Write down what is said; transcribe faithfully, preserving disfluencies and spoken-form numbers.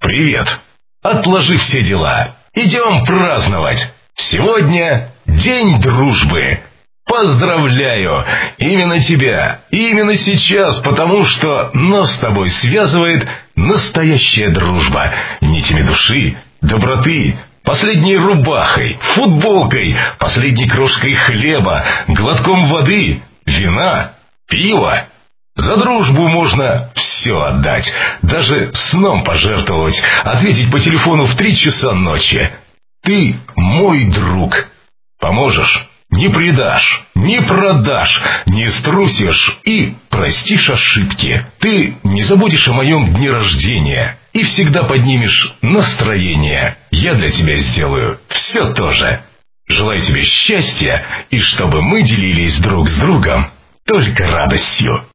Привет. Отложи все дела. Идем праздновать. Сегодня день дружбы. Поздравляю! Именно тебя, именно сейчас, потому что нас с тобой связывает настоящая дружба. Нитями души, доброты, последней рубахой, футболкой, последней крошкой хлеба, глотком воды, вина, пива. За дружбу можно все отдать, даже сном пожертвовать, ответить по телефону в три часа ночи. Ты мой друг. Поможешь, не предашь, не продашь, не струсишь и простишь ошибки. Ты не забудешь о моем дне рождения и всегда поднимешь настроение. Я для тебя сделаю все то же. Желаю тебе счастья и чтобы мы делились друг с другом только радостью.